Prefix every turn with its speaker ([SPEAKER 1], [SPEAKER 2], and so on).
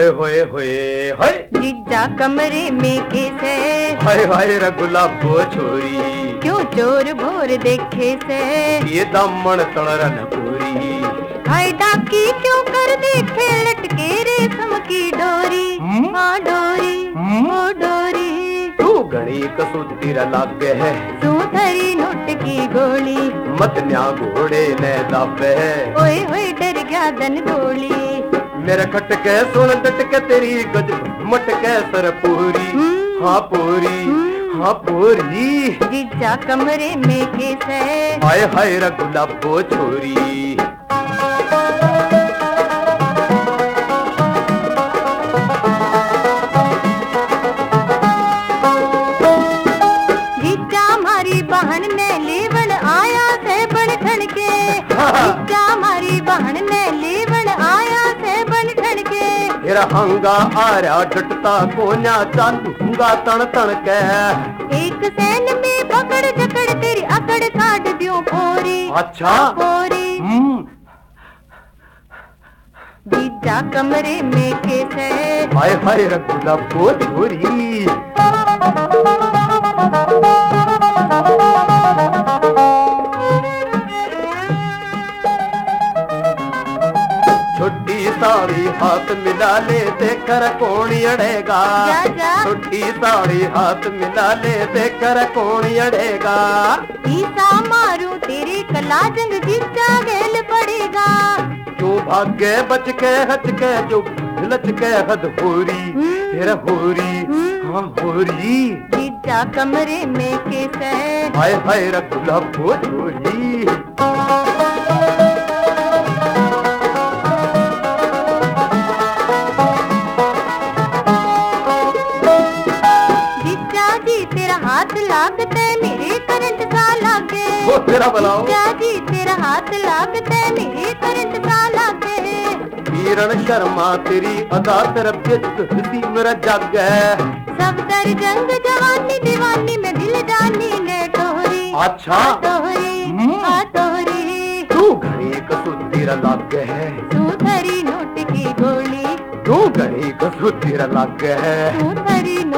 [SPEAKER 1] होए होए होए होए
[SPEAKER 2] जीजा कमरे में कैसे
[SPEAKER 1] हाय हाय रे गुलाबो छोरी
[SPEAKER 2] क्यों चोर भोर देखे से
[SPEAKER 1] ये दामन तणरन पूरी
[SPEAKER 2] हाय डाकी क्यों कर देखे लटके रेशम की डोरी हाँ डोरी ओ डोरी
[SPEAKER 1] तू घणी कसूतीर लागे है
[SPEAKER 2] सुथरी नोट की गोली
[SPEAKER 1] मत न्या घोड़े ने दाबे
[SPEAKER 2] ओए ओए डर गया दन गोली
[SPEAKER 1] मेरे खटके सुन डटके तेरी गज मटके सर पूरी हाँ पूरी हाँ पूरी
[SPEAKER 2] जीजा कमरे में कैसे
[SPEAKER 1] हाय हाय रे गुलाबो छोरी
[SPEAKER 2] बहन ने लेवन आया से बन ठन के जीजा हमारी बहन ने लेवन आया से बन ठन के
[SPEAKER 1] तेरा हंगा आ रहा डटता कोन्या चालूंगा तन तन के
[SPEAKER 2] एक सैन में पकड़ जकड़ तेरी अकड़ काट दियो फोरी
[SPEAKER 1] अच्छा
[SPEAKER 2] फोरी जीजा कमरे में कैसे
[SPEAKER 1] हाय हाय रे गुलाबो छोरी छोटी साड़ी हाथ मिला ले देकर कौन अड़ेगा छोटी साड़ी हाथ मिला ले देकर कौन अड़ेगा
[SPEAKER 2] ईसा मारू तेरी कला जंग जीजा गेल पड़ेगा
[SPEAKER 1] क्यों भागे बच के हच के जो लच के हद होरी तेरा होरी हाँ होरी
[SPEAKER 2] जीजा कमरे में कैसे
[SPEAKER 1] हाय हाय रे गुलाबो छोरी
[SPEAKER 2] हाथ लागते मेरे करंट सा लागे
[SPEAKER 1] वो तेरा बुलाओ
[SPEAKER 2] जी तेरा हाथ लागते मेरे करंट सा लागे
[SPEAKER 1] किरण शर्मा तेरी अदा तरफ सी मेरा जग है
[SPEAKER 2] सब दर जंग जवानी दीवानी में दिल जानी ने तोहरी
[SPEAKER 1] अच्छा
[SPEAKER 2] तोहरी
[SPEAKER 1] तू घड़ी कसूतीर लागे है
[SPEAKER 2] सुथरी नोट की गोली
[SPEAKER 1] तू घड़ी कसूतीर लागे है
[SPEAKER 2] सुथरी